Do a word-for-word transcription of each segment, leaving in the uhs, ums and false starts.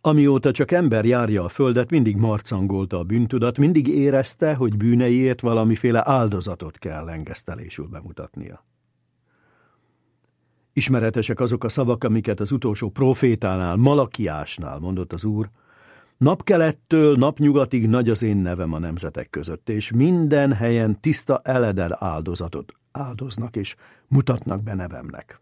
Amióta csak ember járja a földet, mindig marcangolta a bűntudat, mindig érezte, hogy bűneiért valamiféle áldozatot kell engesztelésül bemutatnia. Ismeretesek azok a szavak, amiket az utolsó profétánál, Malakiásnál mondott az Úr: napkelettől napnyugatig nagy az én nevem a nemzetek között, és minden helyen tiszta eledel áldozatot áldoznak, és mutatnak be nevemnek.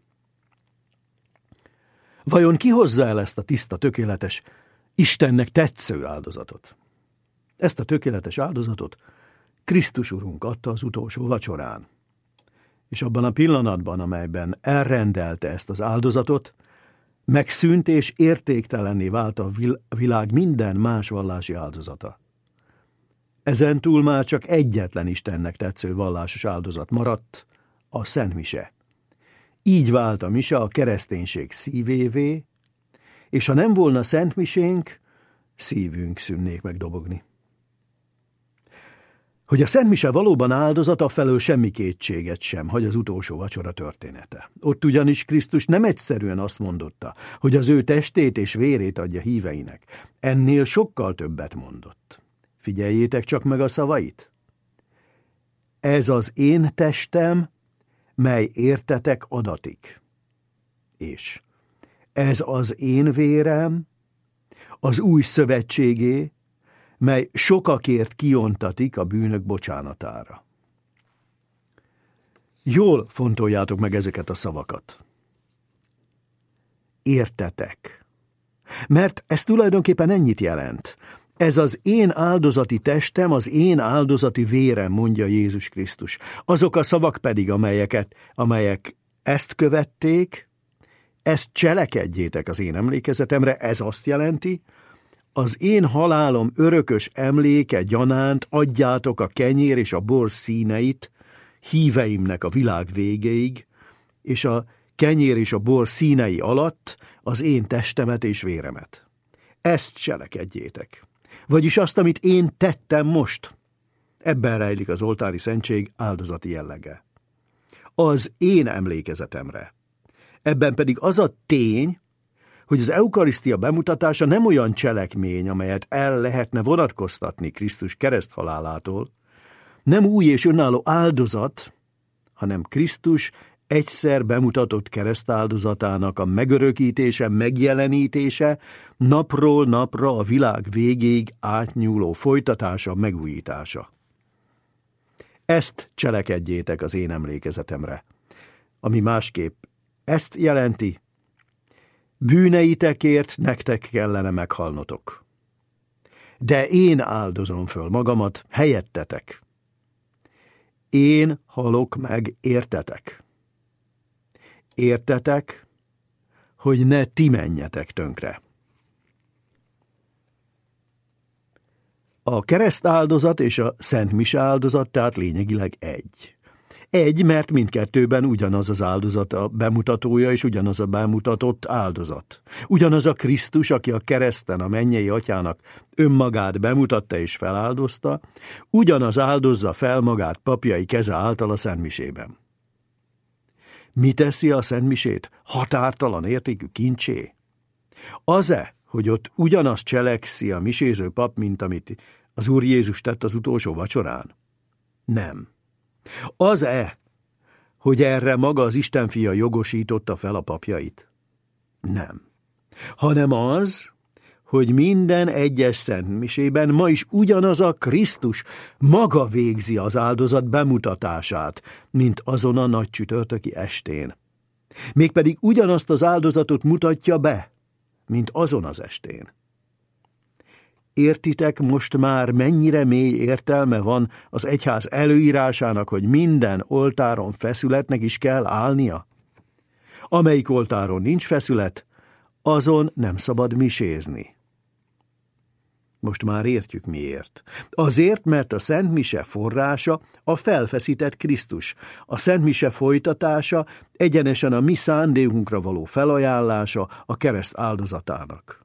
Vajon ki hozza el ezt a tiszta, tökéletes, Istennek tetsző áldozatot? Ezt a tökéletes áldozatot Krisztus Urunk adta az utolsó vacsorán. És abban a pillanatban, amelyben elrendelte ezt az áldozatot, megszűnt és értéktelenné vált a világ minden más vallási áldozata. Ezentúl már csak egyetlen Istennek tetsző vallásos áldozat maradt, a szentmise. Így vált a mise a kereszténység szívévé, és ha nem volna szentmisénk, szívünk szűnnék meg dobogni. Hogy a szentmise valóban áldozat, afelől semmi kétséget sem hagy az utolsó vacsora története. Ott ugyanis Krisztus nem egyszerűen azt mondotta, hogy az ő testét és vérét adja híveinek. Ennél sokkal többet mondott. Figyeljétek csak meg a szavait. Ez az én testem, mely értetek adatik. És ez az én vérem, az új szövetségé, mely sokakért kiontatik a bűnök bocsánatára. Jól fontoljátok meg ezeket a szavakat. Értetek. Mert ez tulajdonképpen ennyit jelent. Ez az én áldozati testem, az én áldozati vérem, mondja Jézus Krisztus. Azok a szavak pedig, amelyeket, amelyek ezt követték, ezt cselekedjétek az én emlékezetemre, ez azt jelenti, az én halálom örökös emléke gyanánt adjátok a kenyér és a bor színeit híveimnek a világ végéig, és a kenyér és a bor színei alatt az én testemet és véremet. Ezt cselekedjétek. Vagyis azt, amit én tettem most. Ebben rejlik az oltári szentség áldozati jellege. Az én emlékezetemre. Ebben pedig az a tény, hogy az eukarisztia bemutatása nem olyan cselekmény, amelyet el lehetne vonatkoztatni Krisztus kereszthalálától, nem új és önálló áldozat, hanem Krisztus egyszer bemutatott keresztáldozatának a megörökítése, megjelenítése, napról napra a világ végéig átnyúló folytatása, megújítása. Ezt cselekedjétek az én emlékezetemre, ami másképp ezt jelenti: bűneitekért nektek kellene meghalnotok. De én áldozom föl magamat helyettetek. Én halok meg értetek. Értetek, hogy ne ti menjetek tönkre. A keresztáldozat és a szent mise áldozat tehát lényegileg egy. Egy, mert mindkettőben ugyanaz az áldozat a bemutatója, és ugyanaz a bemutatott áldozat. Ugyanaz a Krisztus, aki a kereszten a mennyei atyának önmagát bemutatta és feláldozta, ugyanaz áldozza fel magát papjai keze által a szentmisében. Mi teszi a szentmisét határtalan értékű kincsé? Az-e, hogy ott ugyanaz cselekszi a miséző pap, mint amit az Úr Jézus tett az utolsó vacsorán? Nem. Az-e, hogy erre maga az Istenfia jogosította fel a papjait? Nem. Hanem az, hogy minden egyes szentmisében ma is ugyanaz a Krisztus maga végzi az áldozat bemutatását, mint azon a nagy csütörtöki estén. Mégpedig ugyanazt az áldozatot mutatja be, mint azon az estén. Értitek most már, mennyire mély értelme van az egyház előírásának, hogy minden oltáron feszületnek is kell állnia? Amelyik oltáron nincs feszület, azon nem szabad misézni. Most már értjük miért. Azért, mert a Szent Mise forrása a felfeszített Krisztus, a Szent Mise folytatása egyenesen a mi szándékunkra való felajánlása a kereszt áldozatának.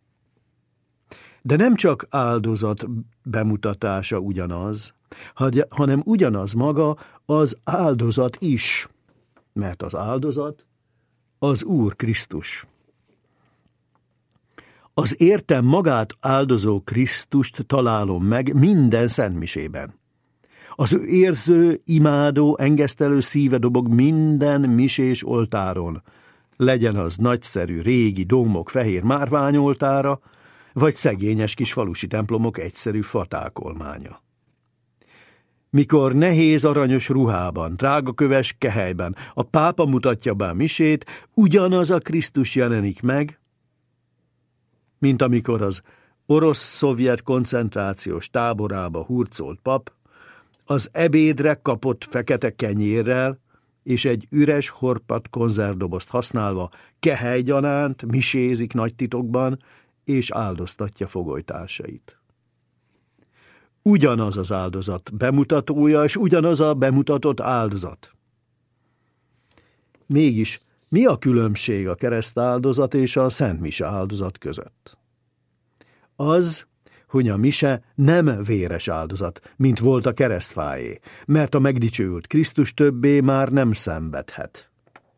De nem csak áldozat bemutatása ugyanaz, hanem ugyanaz maga az áldozat is, mert az áldozat az Úr Krisztus. Az értem magát áldozó Krisztust találom meg minden szentmisében. Az ő érző, imádó, engesztelő szíve dobog minden misés oltáron, legyen az nagyszerű régi dómok fehér márványoltára, vagy szegényes kis falusi templomok egyszerű fatákolmánya. Mikor nehéz aranyos ruhában, drágaköves kehelyben a pápa mutatja be a misét, ugyanaz a Krisztus jelenik meg, mint amikor az orosz-szovjet koncentrációs táborába hurcolt pap, az ebédre kapott fekete kenyérrel és egy üres horpadt konzervdobozt használva kehelygyanánt misézik nagy titokban, és áldoztatja fogolytársait. Ugyanaz az áldozat bemutatója, és ugyanaz a bemutatott áldozat. Mégis mi a különbség a keresztáldozat és a szentmise áldozat között? Az, hogy a mise nem véres áldozat, mint volt a keresztfájé, mert a megdicsőült Krisztus többé már nem szenvedhet.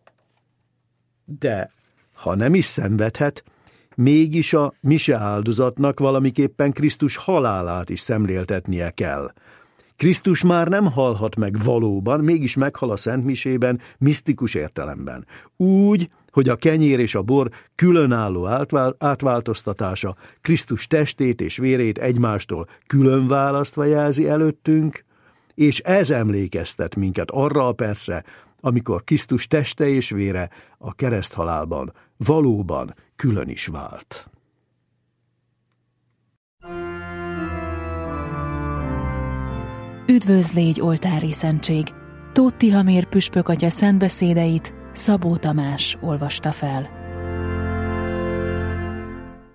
De ha nem is szenvedhet, mégis a mise áldozatnak valamiképpen Krisztus halálát is szemléltetnie kell. Krisztus már nem halhat meg valóban, mégis meghal a szentmisében, misztikus értelemben. Úgy, hogy a kenyér és a bor különálló átváltoztatása Krisztus testét és vérét egymástól külön választva jelzi előttünk, és ez emlékeztet minket arra a percre, amikor Krisztus teste és vére a kereszthalálban valóban külön is vált. Üdvözl légy, oltári szentség! Tóth Tihamér püspök atya szentbeszédeit Szabó Tamás olvasta fel.